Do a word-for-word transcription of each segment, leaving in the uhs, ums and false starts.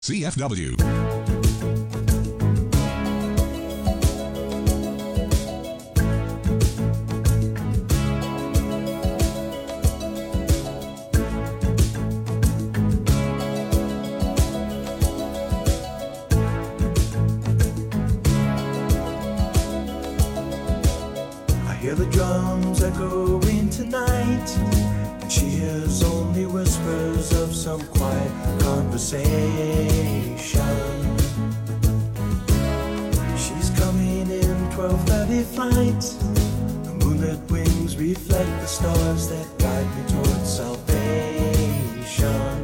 C F W. Hear the drums echoing tonight, and she hears only whispers of some quiet conversation. She's coming in twelve thirty flight. The moonlit wings reflect the stars that guide me towards salvation.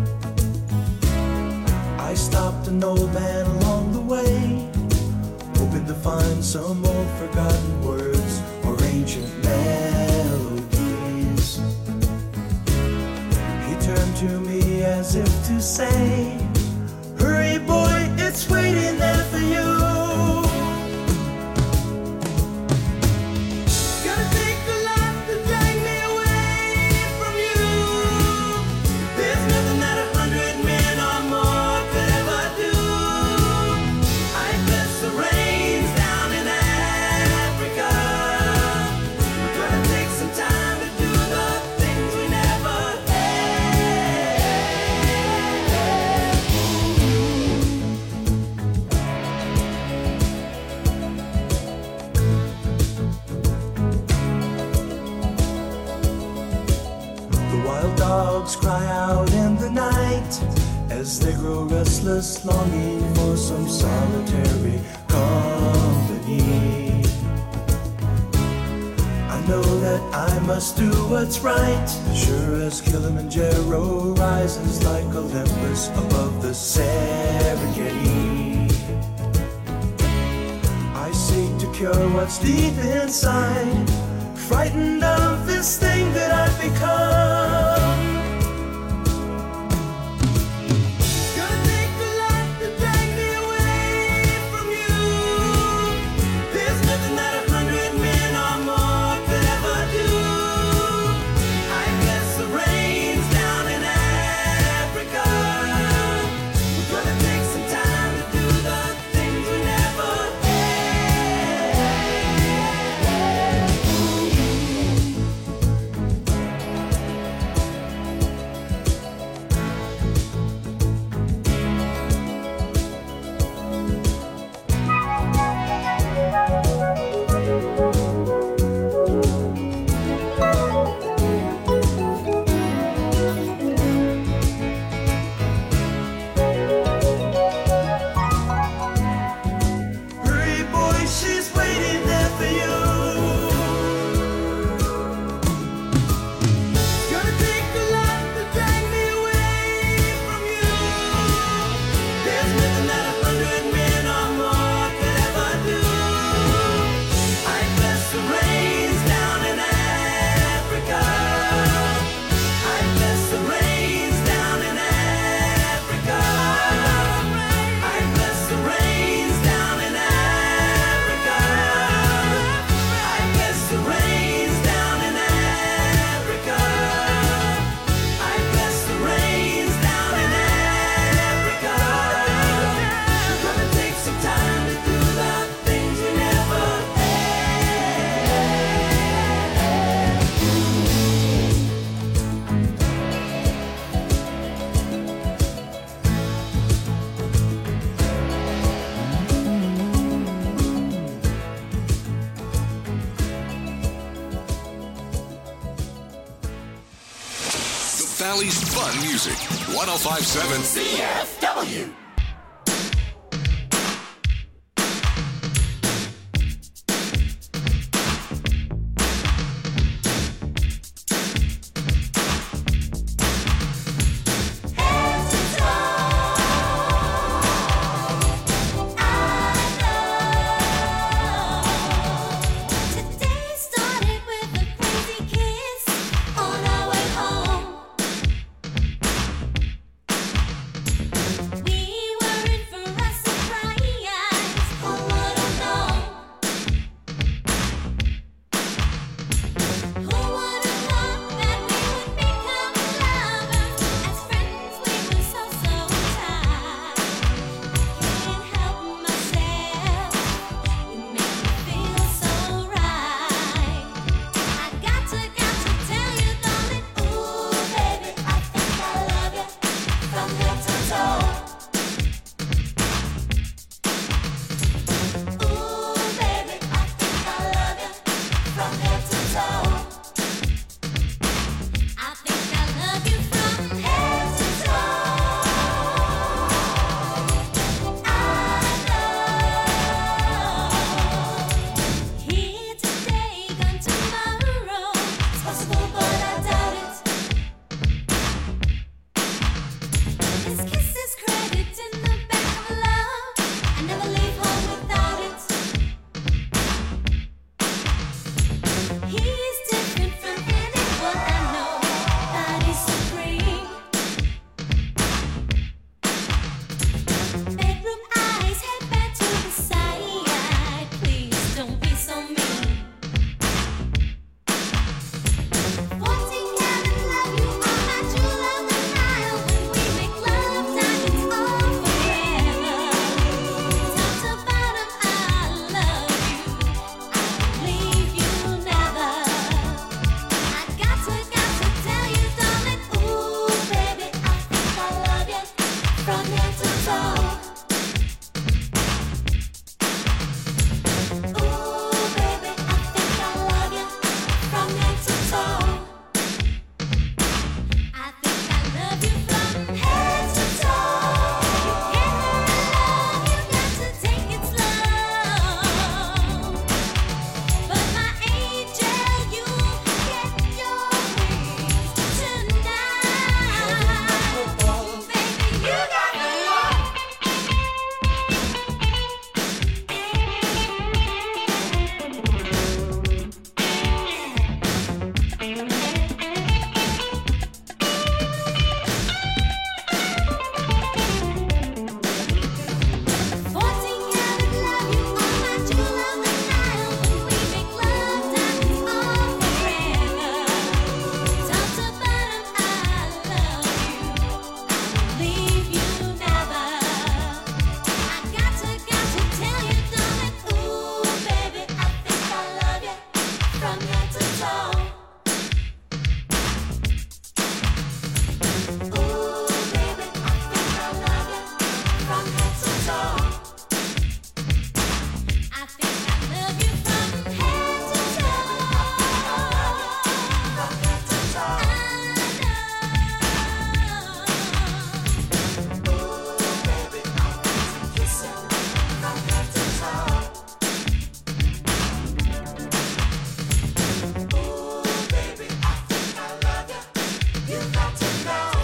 I stopped an old man along the way, hoping to find some old forgotten words or ancient melodies. He turned to me as if to say, hurry boy, it's waiting there for you. Gonna take a lot to drag me away from you. There's nothing that a hundred men or more could ever do. I bless the rains down in Africa. We're gonna take some time to do the things we never The wild dogs cry out in the night as they grow restless, longing for some solitary company. I know that I must do what's right, sure as Kilimanjaro rises like Olympus above the Serengeti. I seek to cure what's deep inside, frightened of this thing that I've become. Gonna take a lot to drag me away from you. There's nothing that a hundred men or more could ever do. I bless the rains down in Africa. We're gonna take some time to do the things we never Hurry, boy, she's waiting there for you. Gonna take a lot to drag me away from you. There's nothing that a hundred men or more could ever do. I bless the rains down in Africa. I bless the rains down in Africa. I bless the rains down in Africa. I bless the rains down in Africa. I bless the rains down in Africa. We're gonna take some time to do the things we never The Valley's fun music. one oh five point seven C F W. Today started with a crazy kiss on our way home. We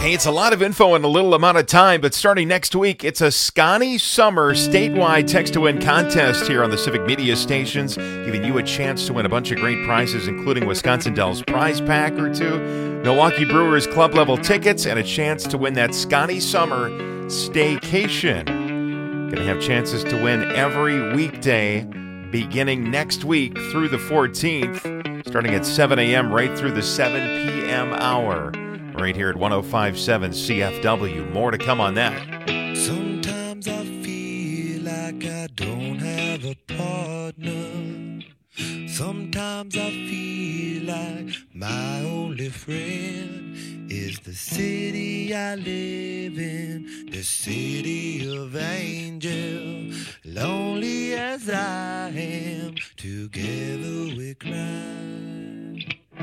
Hey, it's a lot of info in a little amount of time, but starting next week, it's a Scotty Summer statewide text-to-win contest here on the Civic Media stations, giving you a chance to win a bunch of great prizes, including Wisconsin Dells prize pack or two, Milwaukee Brewers club-level tickets, and a chance to win that Scotty Summer staycation. Going to have chances to win every weekday beginning next week through the fourteenth, starting at seven a.m. right through the seven p.m. hour. Right here at one oh five point seven C F W. More to come on that. Sometimes I feel like I don't have a partner. Sometimes I feel like my only friend is the city I live in, the city of angel. Lonely as I am, together we cry.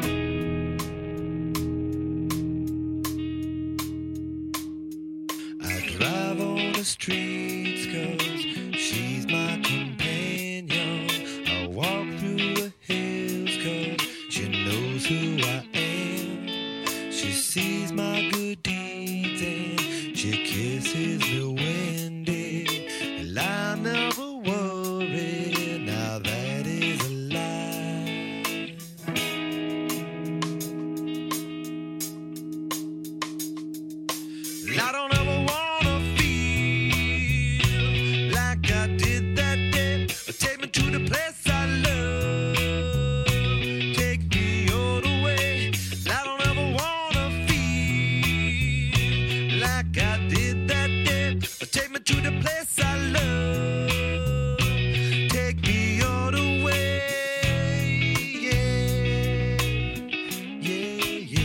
Drive on the streets cause she's my companion. I walk through the hills cause she knows who I am. She sees my good deeds and she kisses me when day. And I never worry, now that is a lie. I don't ever want to the place I love, take me all the way. I don't ever wanna feel like I did that day. Take me to the place I love, take me all the way. Yeah, yeah,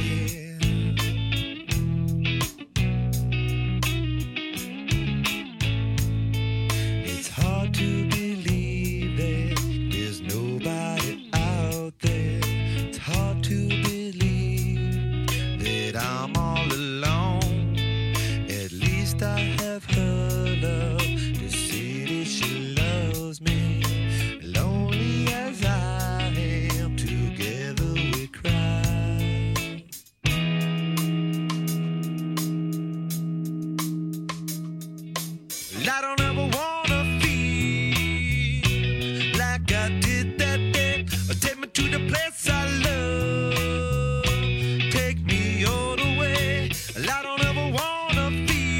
yeah. It's hard to believe nobody out there. It's hard to believe that I'm all alone. At least I have her love to see that she loves me. Lonely as I am, together we cry. I don't ever wanna feel like I did that day. Take me to the place I love, take me all the way. I don't ever wanna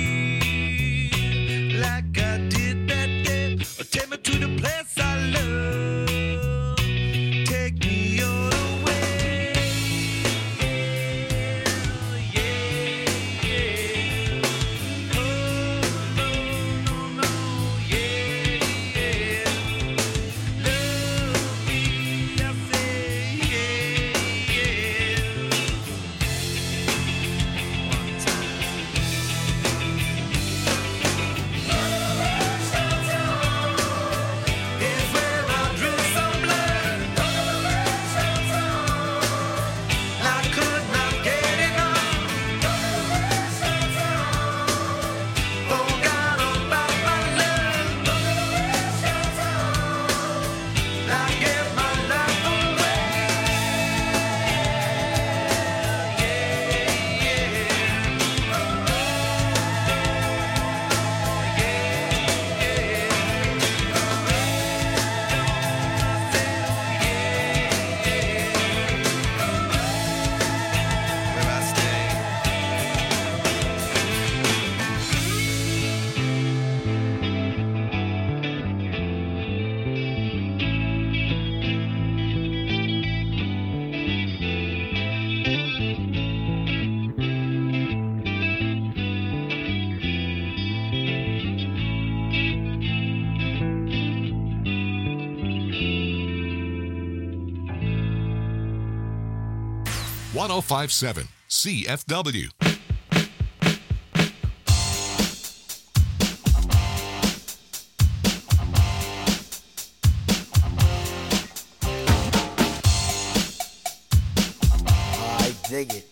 feel like I did that day. Take me to the place I love, take me all the way. Yeah, yeah. Oh, no, no, no, yeah, yeah. Love me, I say, yeah, yeah. One time. Is where I drew some blood. I could not get enough. Forgot about my love. I gave my life away. Where I stay. one oh five point seven C F W. I dig it.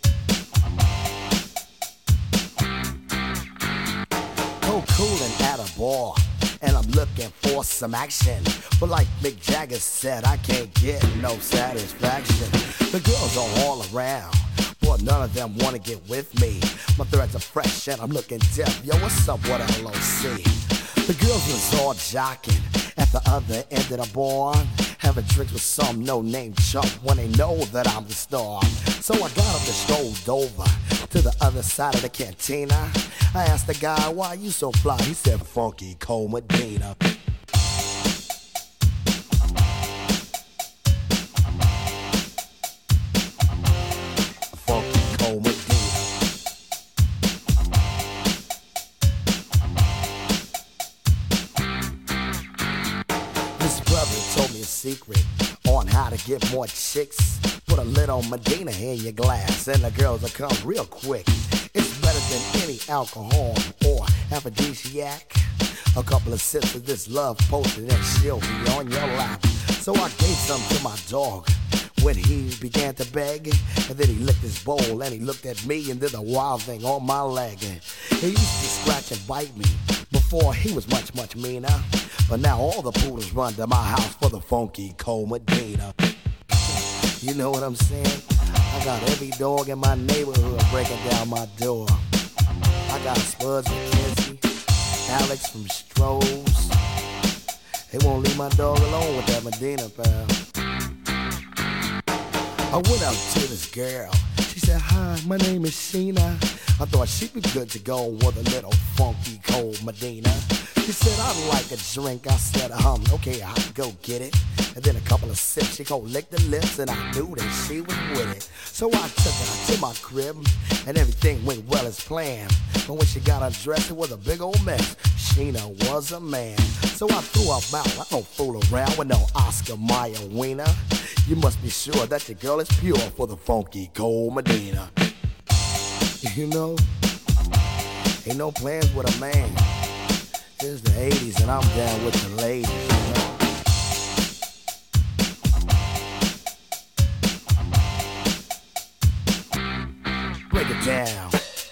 Cold coolin' at a bar, and I'm looking for some action. But like Mick Jagger said, I can't get no satisfaction. The girls are all around. but none of them wanna get with me. My threads are fresh and I'm looking deaf. Yo, what's up, what L O C? The girls was all jocking at the other end of the bar, having drinks with some no-name chump when they know that I'm the star. So I got up and strolled over to the other side of the cantina. I asked the guy, why you so fly? He said, Funky Cole Medina. Funky Cole Medina. This brother told me a secret on how to get more chicks. Put a little Medina in your glass and the girls will come real quick. It's better than any alcohol or aphrodisiac. A couple of sips of this love potion and she'll be on your lap. So I gave some to my dog when he began to beg. And then he licked his bowl and he looked at me and did a wild thing on my leg. He used to scratch and bite me before he was much, much meaner. But now all the poodles run to my house for the Funky Cole Medina. You know what I'm saying? I got every dog in my neighborhood breaking down my door. I got Spuds from Kinsey, Alex from Strohs. They won't leave my dog alone with that Medina, pal. I went up to this girl. She said, hi, my name is Sheena. I thought she'd be good to go with a little Funky Cole Medina. She said, I'd like a drink. I said, um, okay, I'll go get it. And then a couple of sips, she gon' lick the lips, and I knew that she was with it. So I took her to my crib, and everything went well as planned. But when she got undressed, it was a big old mess. Sheena was a man. So I threw her out. I don't fool around with no Oscar Mayer wiener. You must be sure that your girl is pure for the Funky Cole Medina. You know, ain't no plans with a man. It's the eighties and I'm down with the ladies, you know. Break it down.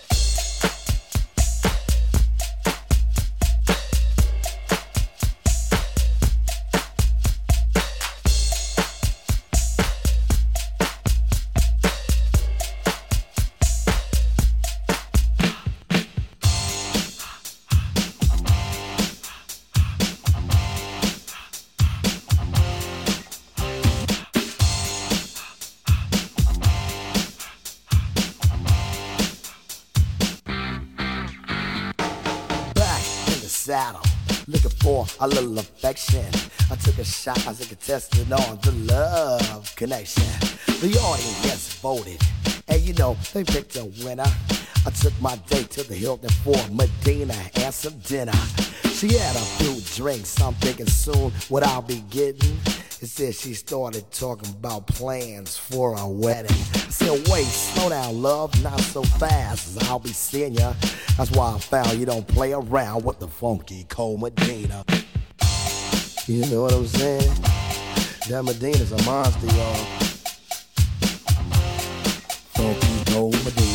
Saddle, looking for a little affection. I took a shot as a contestant on the love connection. The audience voted, and you know they picked a winner. I took my date to the Hilton for Medina and some dinner. She had a few drinks, I'm thinking soon what I'll be getting. It said she started talking about plans for a wedding. I said, wait, slow down, love, not so fast, I'll be seeing ya. That's why I found you don't play around with the Funky Cole Medina. You know what I'm saying? That Medina's a monster, y'all. Funky Cole Medina.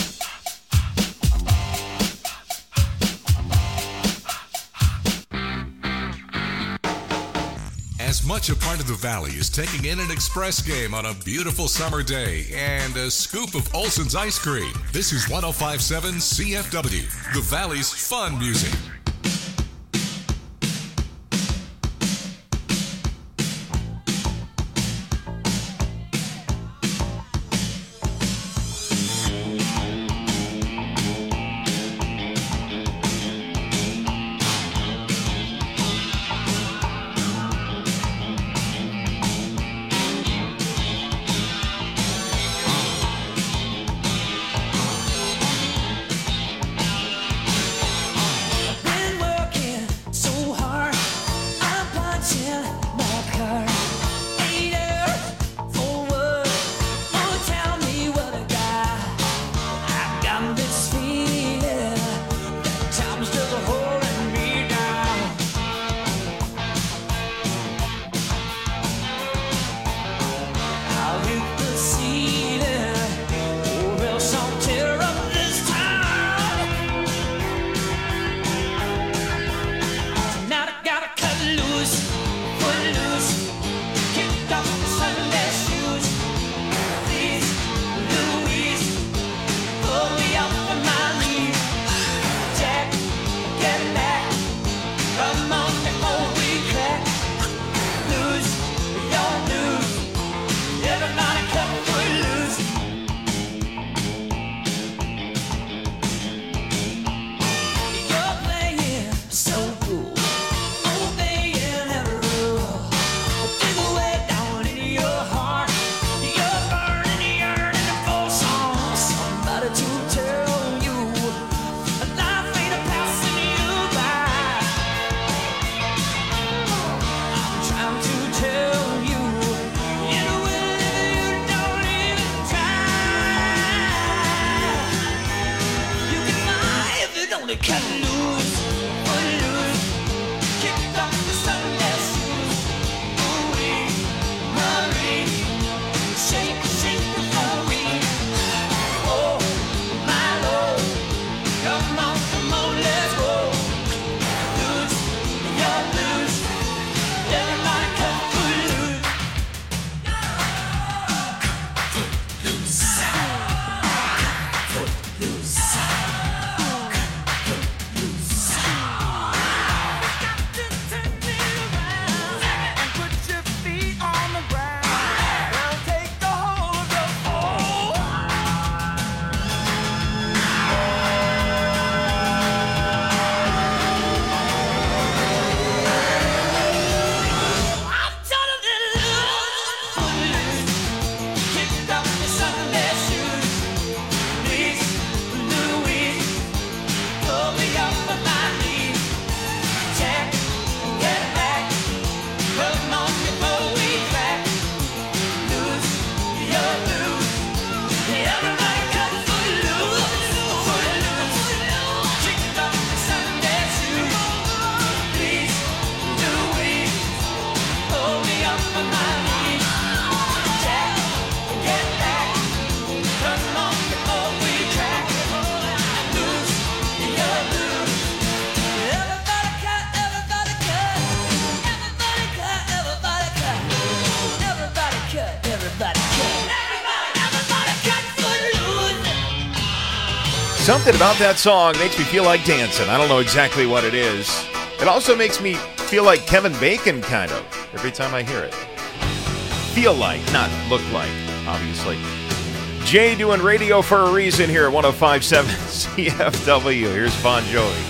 As much a part of the Valley as taking in an express game on a beautiful summer day and a scoop of Olson's ice cream. This is one oh five point seven C F W, the Valley's fun music. Something about that song makes me feel like dancing. I don't know exactly what it is. It also makes me feel like Kevin Bacon, kind of, every time I hear it. Feel like, not look like, obviously. Jay doing radio for a reason here at one oh five point seven C F W. Here's Bon Jovi.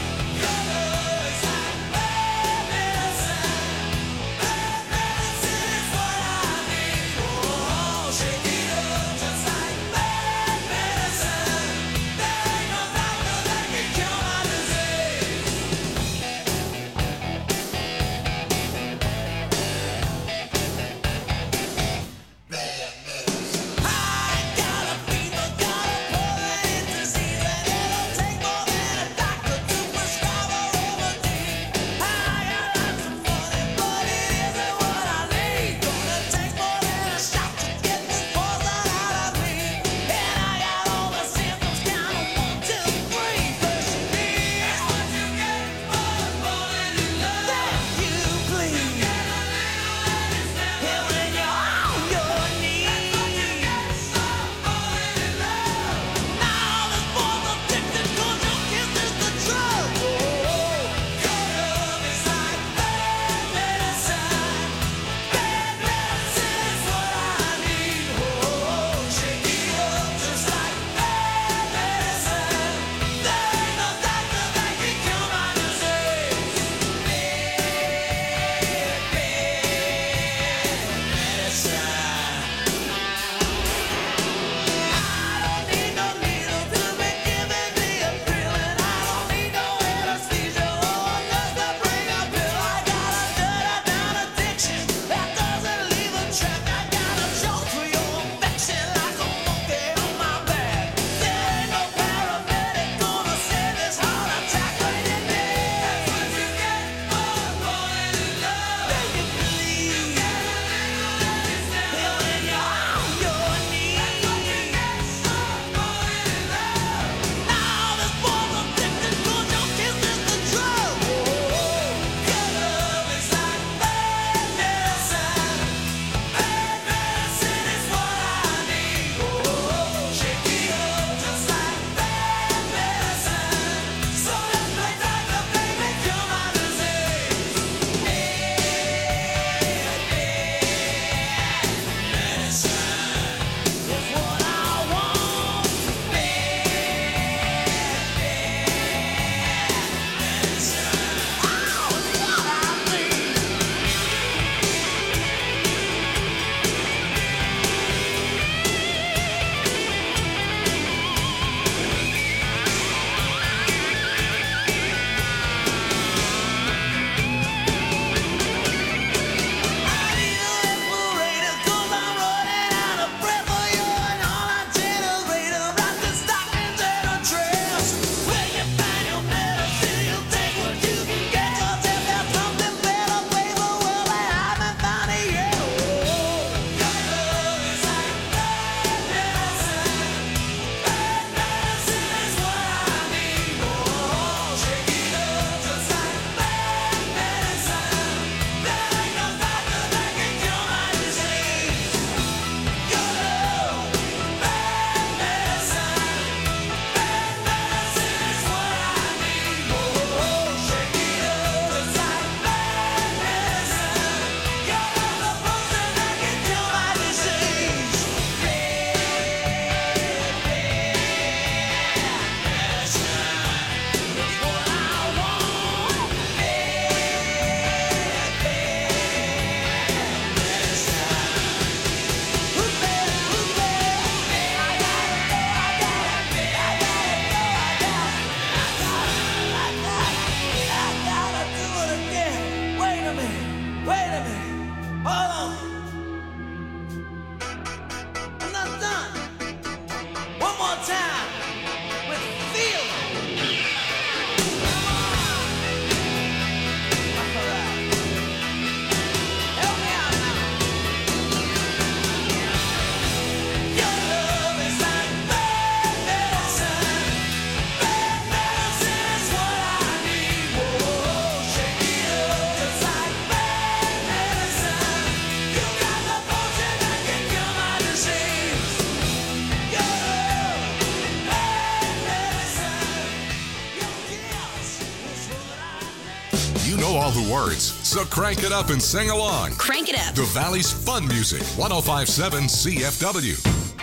You know all the words, so crank it up and sing along. Crank it up. The Valley's fun music, one oh five point seven C F W.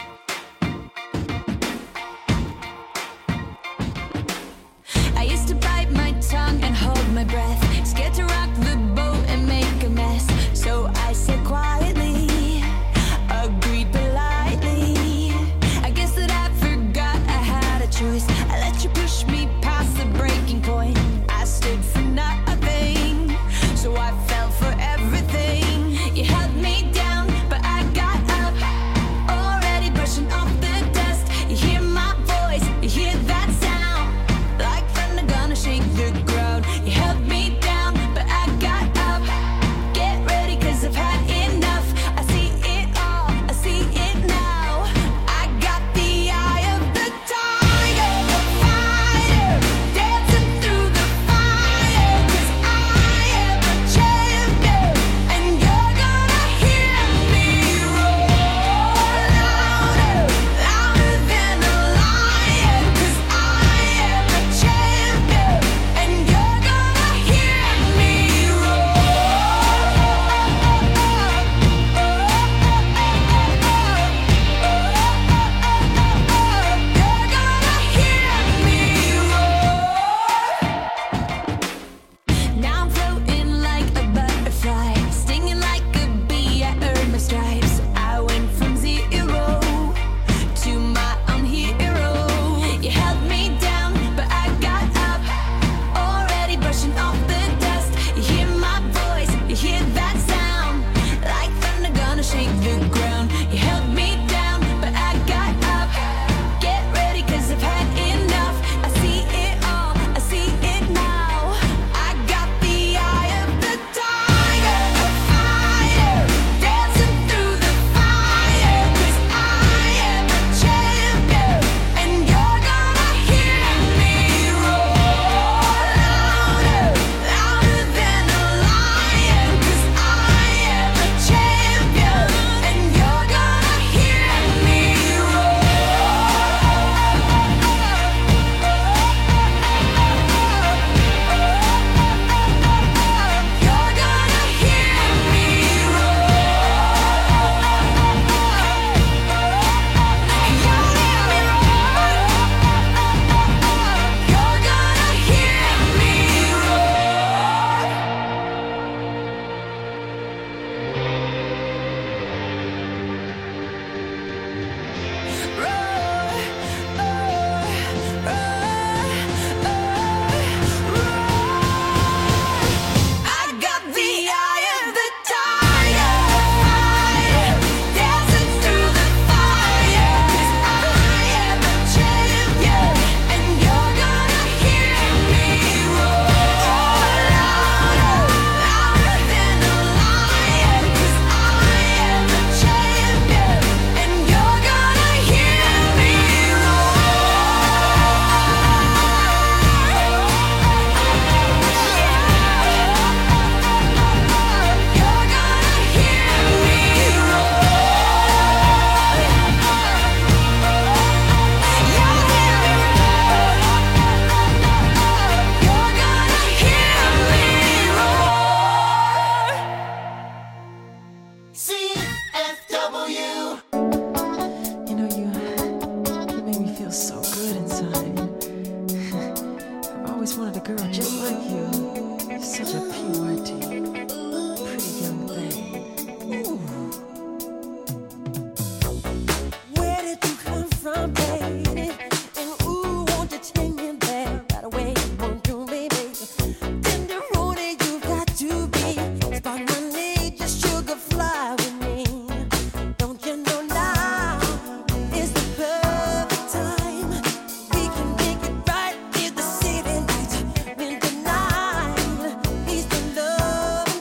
I used to bite my tongue and hold my breath, scared to rock the boat and make a mess. So I said quietly, agreed politely. I guess that I forgot I had a choice. I let you push me past the breaking point. I stood for nothing, so I fell for everything. You held me down, but I got up, already brushing off the dust. You hear my voice, you hear that sound, like thunder gonna shake the ground. You held me down, but I got up. Get ready, cause I've had enough. I see it all, I see it now. I got the eye of the tiger, the fighter, dancing through the fire. Cause I am a champion, and you're gonna hear me roar louder, louder than a lion. Cause I am a champion, and you're gonna hear me Now I'm floating like a butterfly, stinging like a bee. I earned my stripes. I went from zero to my own hero. You held me down, but I got up, already brushing off the dust. You hear my voice, you hear that sound, like thunder gonna shake the ground. You held me down, but I got up. Get ready, cause I've had enough. I see it all, I see it now. I got the eye of the tiger, the fighter, dancing through the fire. Cause I am a champion, and you're gonna hear me roar louder, louder than a lion. Cause I am a champion, and you're gonna hear me You're gonna hear me You're gonna hear me I got the eye of the tiger, fighter, dancing through the fire. Cause I am a champion, and you're gonna hear me roar louder, louder than a lion. Cause I am a champion, and you're gonna hear me You're gonna hear me You're gonna hear me roar. C F W. You know, you, you make me feel so good inside. I've always wanted a girl just like you. You're such a P Y T, pretty young thing. Where did you come from, baby? And ooh, won't you take me there right away? Won't you, baby? Tenderoni, you got to be. Spark my need, just sugar fly with me. Don't you know now is the perfect time? We can make it right in the city lights. When the night is the love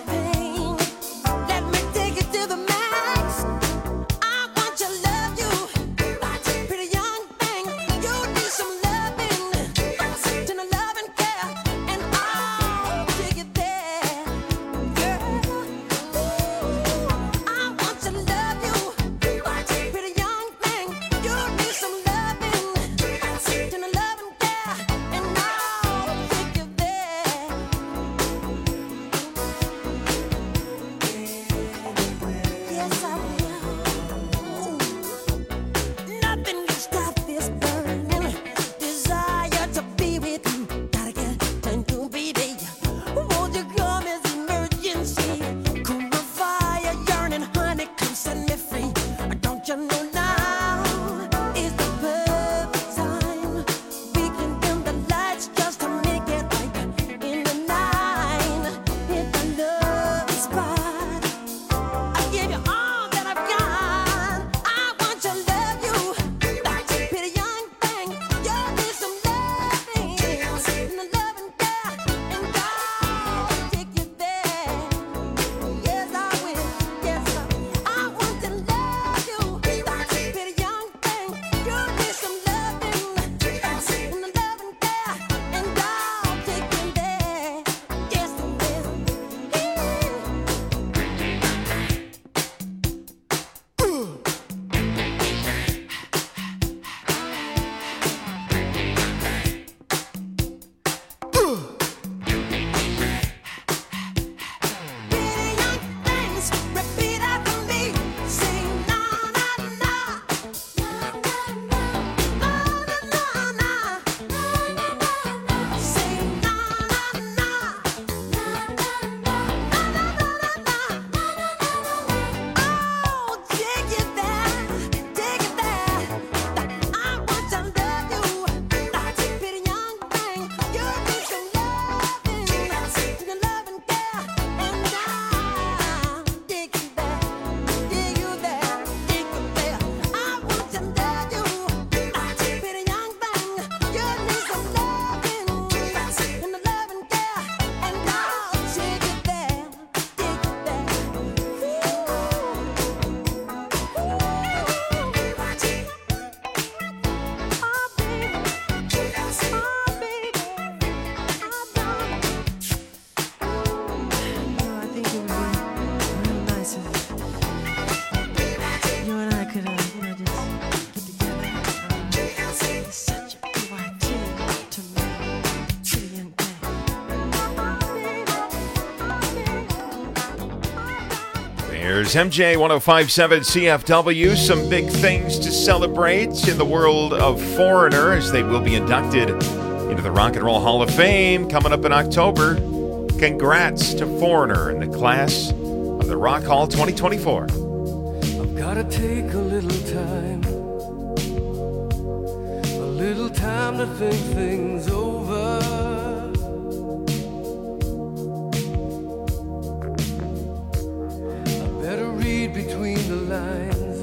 Here's M J one oh five point seven C F W. Some big things to celebrate in the world of Foreigner as they will be inducted into the Rock and Roll Hall of Fame coming up in October. Congrats to Foreigner in the class of the Rock Hall twenty twenty-four. I've gotta take a little time, a little time to think things over. I better read between the lines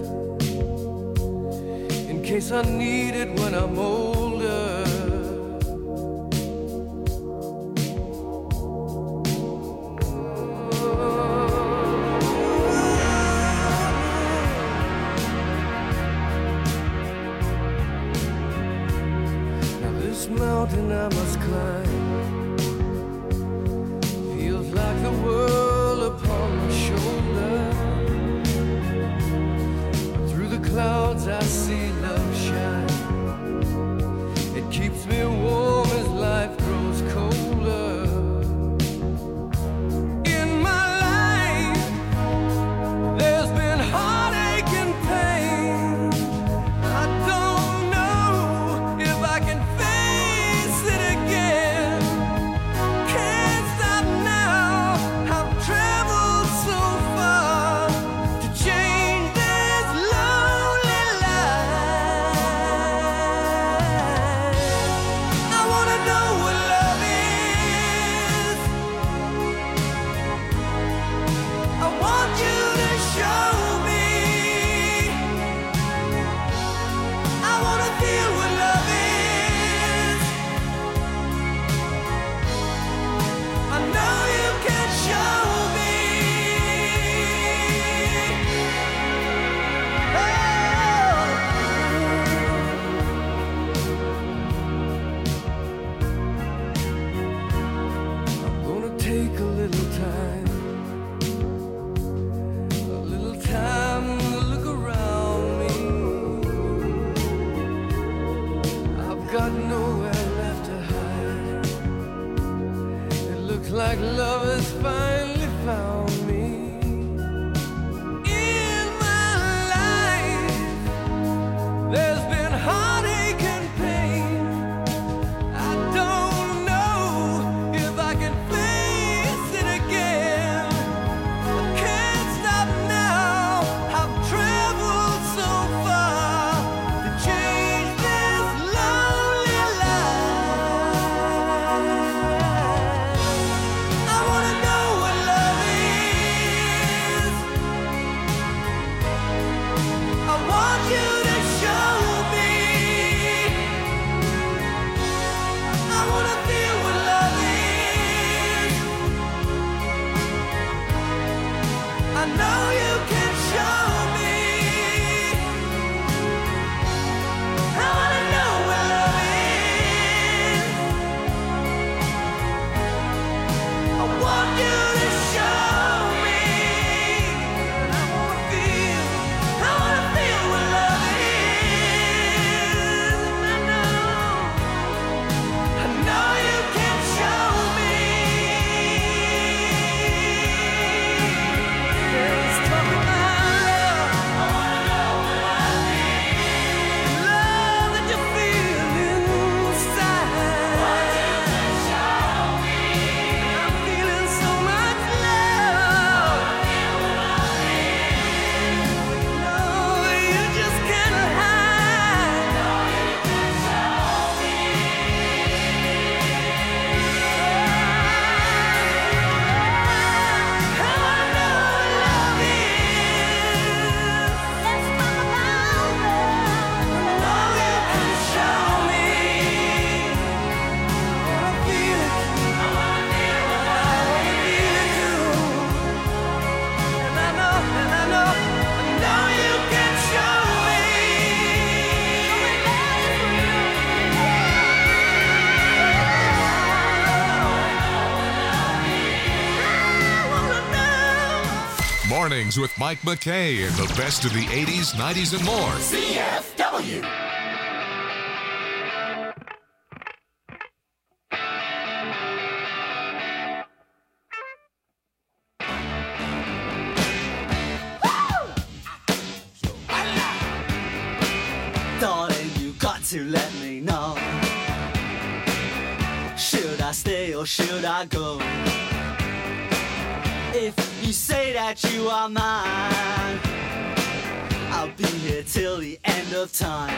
in case I need it when I'm older. Mountain I must climb feels like the world upon my shoulder. Through the clouds I see love shine. It keeps me warm as life grows colder. In my life there's been heartache and pain. I don't know if I can like love has finally found me. In my life there's been heartache and pain. I don't know if I can face it again. I can't stop now. I've traveled so far to change this lonely life. I wanna know what love is. I want you to show me. I wanna feel what love is. I know you can show me. I wanna know what love is. I want you to show me. I wanna feel, I wanna feel what love is. I know, I know you can show me. Let's talk about love. I wanna know what love is. Love that you feel inside. Want you to show me. I'm feeling so much love. Feel what love is. No, you just can't hide. No, you can show me. I wanna know what love is. Let's talk about love. No, you can show me. I wanna feel it. I wanna feel what love is. Feel it too. And I know, and I know, I know you can show me. I wanna know. Mornings with Mike McKay and the best of the eighties, nineties, and more. C F W. or should I go? If you say that you are mine, I'll be here till the end of time.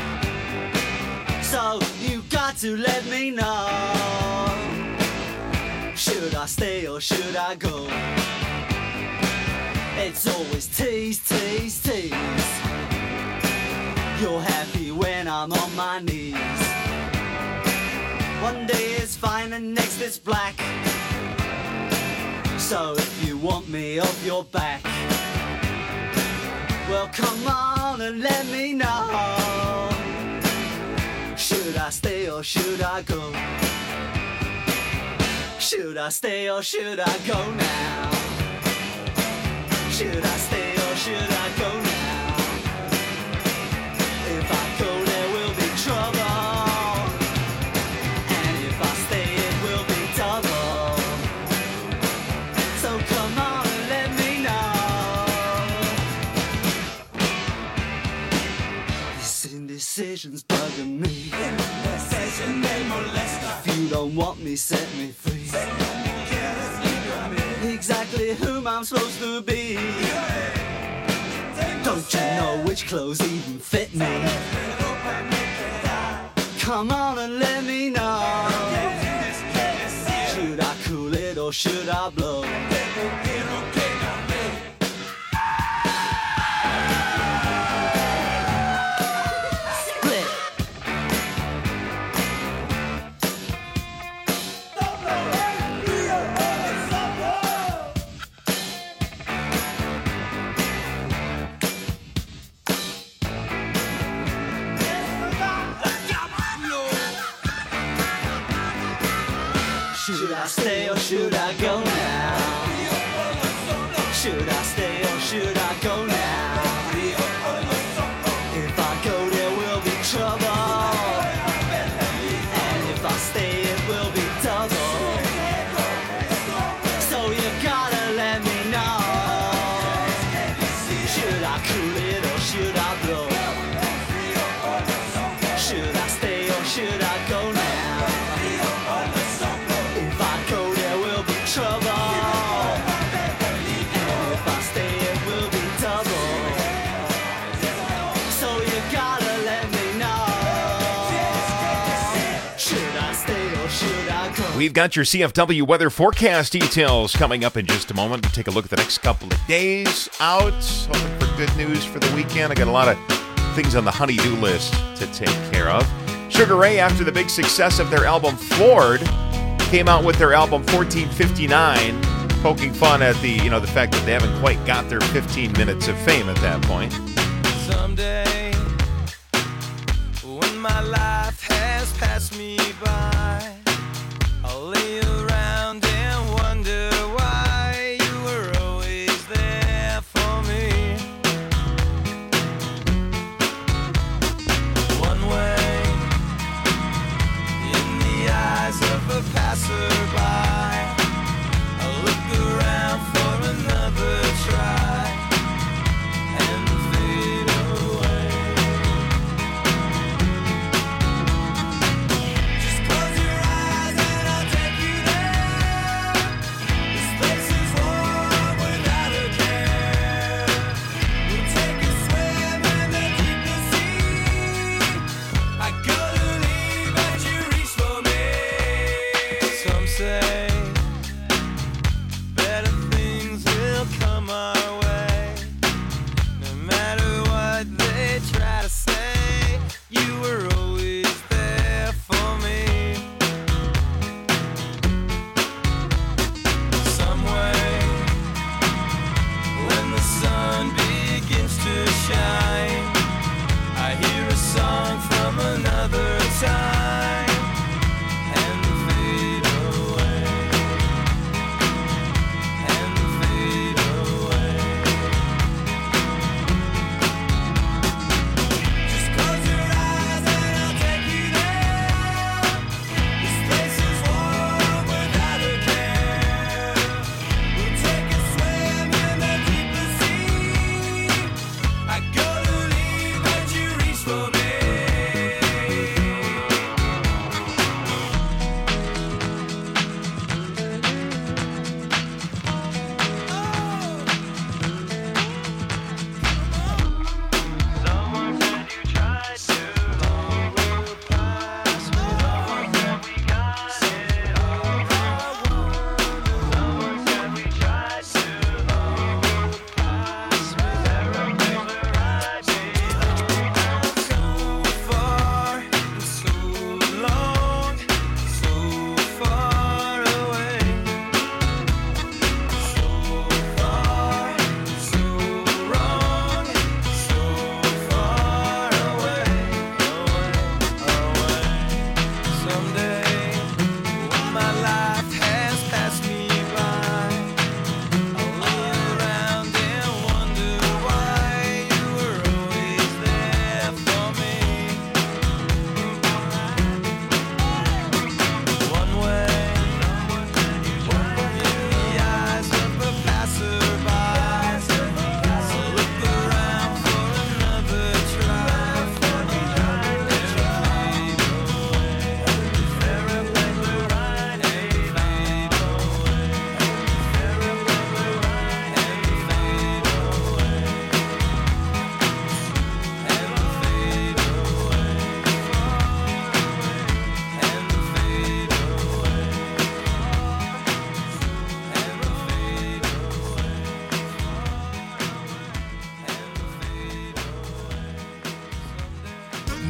So you got to let me know. Should I stay or should I go? It's always tease, tease, tease. You're happy when I'm on my knees. One day it's fine and next it's black. So if you want me off your back, well come on and let me know. Should I stay or should I go? Should I stay or should I go now? Should I stay or should I go now? If I go there will be trouble, and if I stay it will be double. So come on and let me know. This indecision's bugging me. If you don't want me, set me free. Exactly whom I'm supposed to be. Don't you know which clothes even fit me? Come on and let me know. Should I cool it or should I blow? Should I stay or should I go now? Should I stay or should I go now? If I go there will be trouble, and if I stay it will be double. So you gotta let me know. Should I cool it or should I blow? Should I stay or should I go now? We've got your C F W weather forecast details coming up in just a moment. We'll take a look at the next couple of days out. Hoping for good news for the weekend. I got a lot of things on the honey-do list to take care of. Sugar Ray, after the big success of their album Floored, came out with their album fourteen fifty-nine, poking fun at the, you know, the fact that they haven't quite got their fifteen minutes of fame at that point. Someday, when my life has passed me by, I'll lay around and wonder why you were always there for me. One way, in the eyes of a passerby, I'll look around for another try and fade away. Just close your eyes.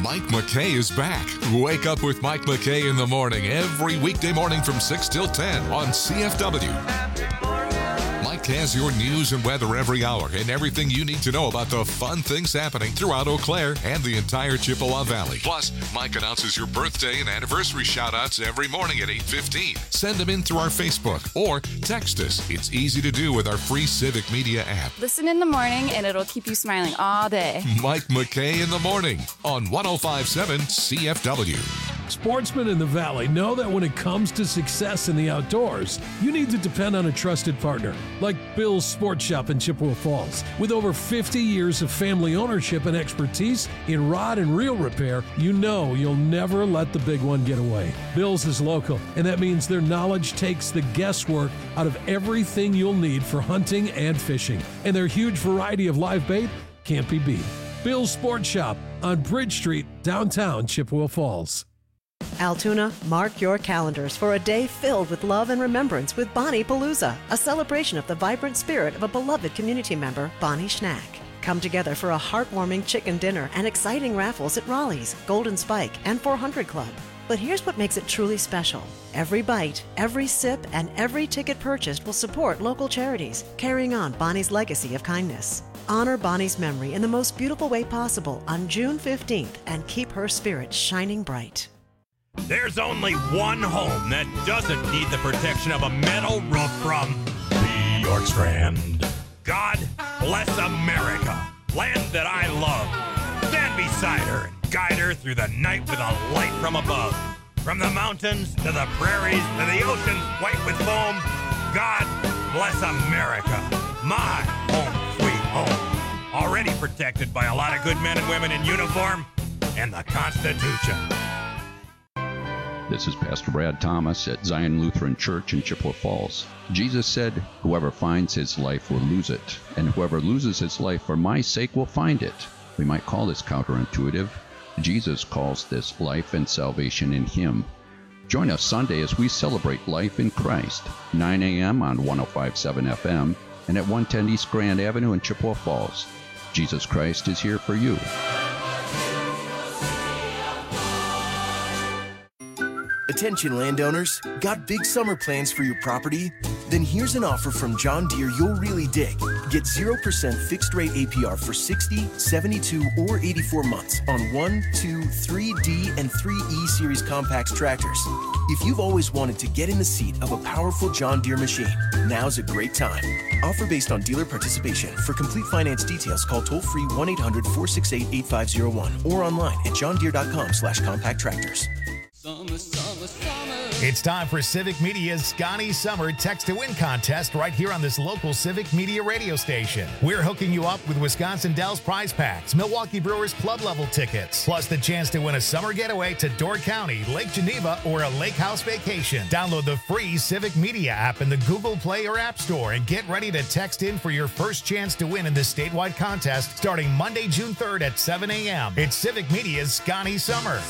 Mike McKay is back. Wake up with Mike McKay in the morning every weekday morning from six till ten on C F W. Mike has your news and weather every hour and everything you need to know about the fun things happening throughout Eau Claire and the entire Chippewa Valley. Plus, Mike announces your birthday and anniversary shout-outs every morning at eight fifteen. Send them in through our Facebook or text us. It's easy to do with our free Civic Media app. Listen in the morning and it'll keep you smiling all day. Mike McKay in the morning on one oh five point seven C F W. Sportsmen in the Valley know that when it comes to success in the outdoors, you need to depend on a trusted partner like Bill's Sports Shop in Chippewa Falls. With over fifty years of family ownership and expertise in rod and reel repair, you know you'll never let the big one get away. Bill's is local, and that means their knowledge takes the guesswork out of everything you'll need for hunting and fishing. And their huge variety of live bait can't be beat. Bill's Sports Shop on Bridge Street, downtown Chippewa Falls. Altoona, mark your calendars for a day filled with love and remembrance with Bonnie Palooza, a celebration of the vibrant spirit of a beloved community member, Bonnie Schnack. Come together for a heartwarming chicken dinner and exciting raffles at Raleigh's, Golden Spike, and four hundred Club. But here's what makes it truly special. Every bite, every sip, and every ticket purchased will support local charities, carrying on Bonnie's legacy of kindness. Honor Bonnie's memory in the most beautiful way possible on June fifteenth and keep her spirit shining bright. There's only one home that doesn't need the protection of a metal roof from the York Strand. God bless America, land that I love. Stand beside her and guide her through the night with a light from above. From the mountains to the prairies to the oceans white with foam, God bless America, my home sweet home. Already protected by a lot of good men and women in uniform and the Constitution. This is Pastor Brad Thomas at Zion Lutheran Church in Chippewa Falls. Jesus said, "Whoever finds his life will lose it, and whoever loses his life for my sake will find it." We might call this counterintuitive. Jesus calls this life and salvation in him. Join us Sunday as we celebrate life in Christ, nine a.m. on one oh five point seven F M and at one ten East Grand Avenue in Chippewa Falls. Jesus Christ is here for you. Attention landowners, got big summer plans for your property? Then here's an offer from John Deere you'll really dig. Get zero percent fixed rate A P R for sixty, seventy-two, or eighty-four months on one, two, three D, and three E Series Compacts tractors. If you've always wanted to get in the seat of a powerful John Deere machine, now's a great time. Offer based on dealer participation. For complete finance details, call toll-free one eight hundred, four six eight, eight five zero one or online at johndeere.com slash compact tractors. Summer, summer, summer. It's time for Civic Media's Scotty Summer Text to Win contest right here on this local Civic Media radio station. We're hooking you up with Wisconsin Dells prize packs, Milwaukee Brewers club level tickets, plus the chance to win a summer getaway to Door County, Lake Geneva, or a lake house vacation. Download the free Civic Media app in the Google Play or App Store and get ready to text in for your first chance to win in this statewide contest starting Monday, June third at seven a.m. It's Civic Media's Scotty Summer.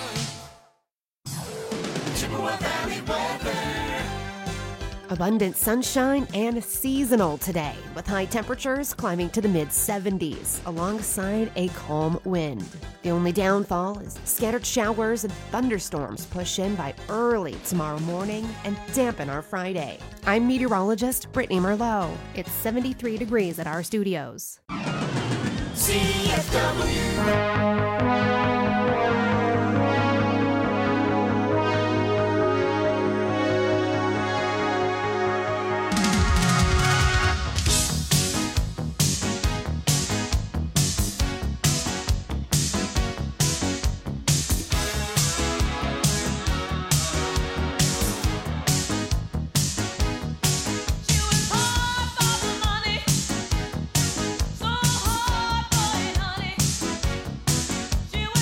Abundant sunshine and seasonal today, with high temperatures climbing to the mid seventies alongside a calm wind. The only downfall is scattered showers and thunderstorms push in by early tomorrow morning and dampen our Friday. I'm meteorologist Brittany Merlot. It's seventy-three degrees at our studios. C F W. She was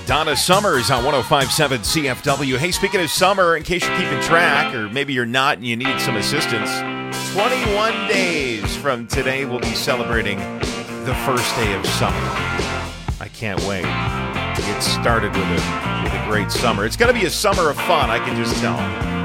Donna Summers on one oh five point seven C F W. Hey, speaking of summer, in case you're keeping track, or maybe you're not and you need some assistance, twenty-one days from today we'll be celebrating the first day of summer. I can't wait to get started with a, with a great summer. It's going to be a summer of fun, I can just tell.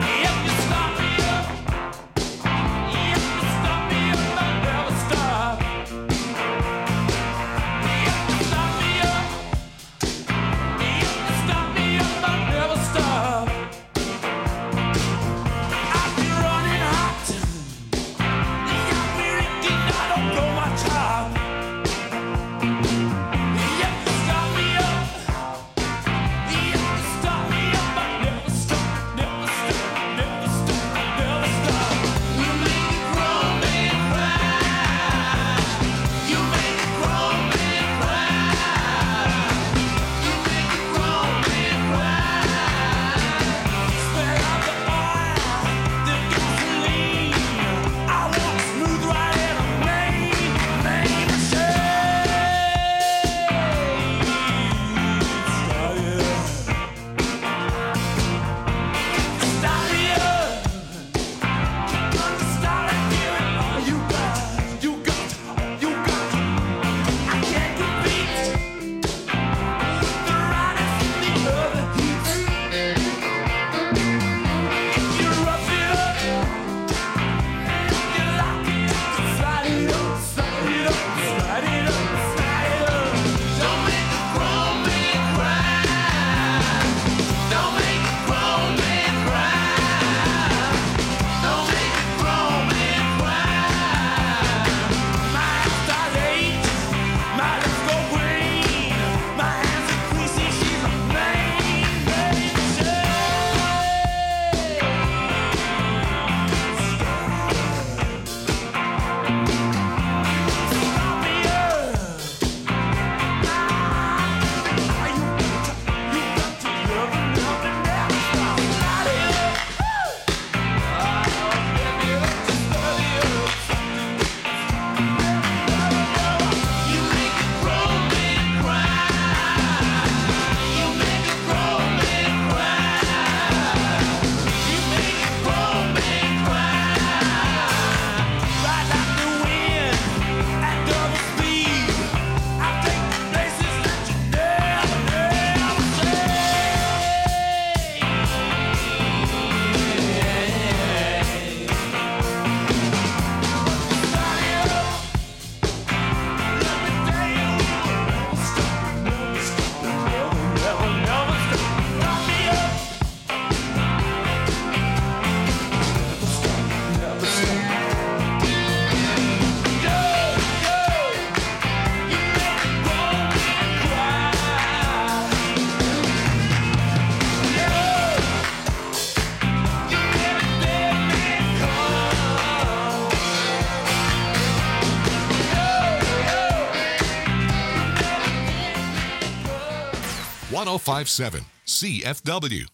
one oh five point seven C F W.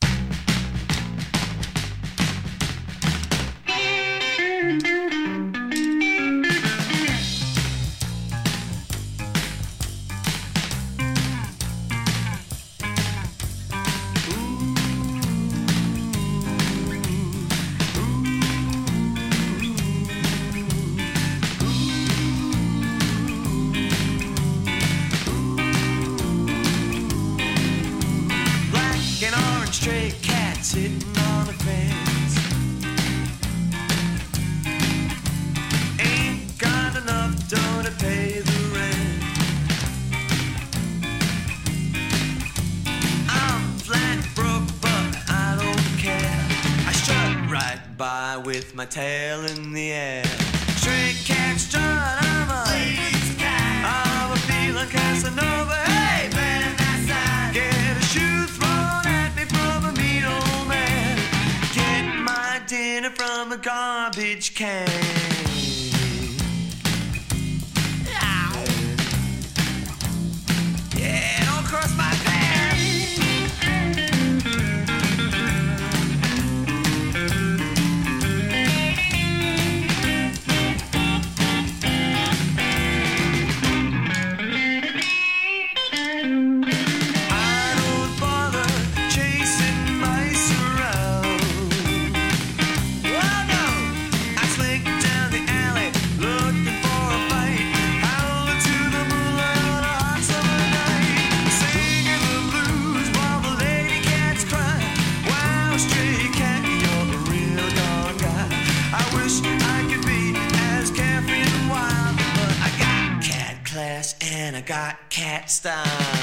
Sitting on the fence, ain't got enough dough to pay the rent. I'm flat broke, but I don't care. I strut right by with my tail in the air. Stray cat strut, I'm a I'm a feeling Casanova. Hey, man, that's I get a shoe thrown at me from a mean old man. Get my dinner from a garbage can. Yeah, don't cross my path. I don't style.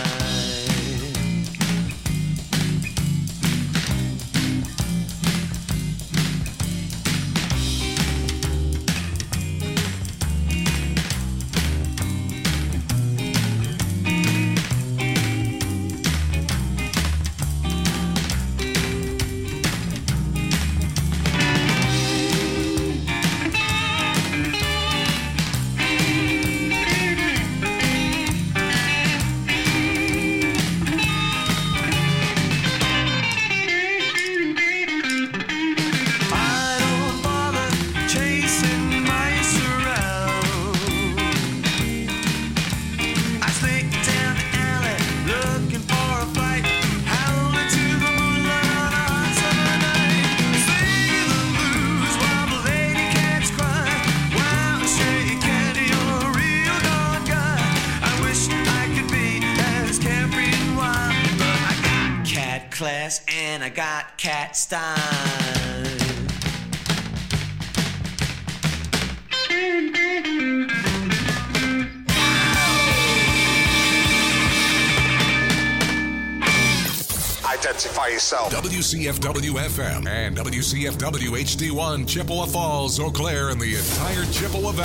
Class and I got cat style. Identify yourself. W C F W F M and W C F W H D one, Chippewa Falls, Eau Claire, and the entire Chippewa Valley.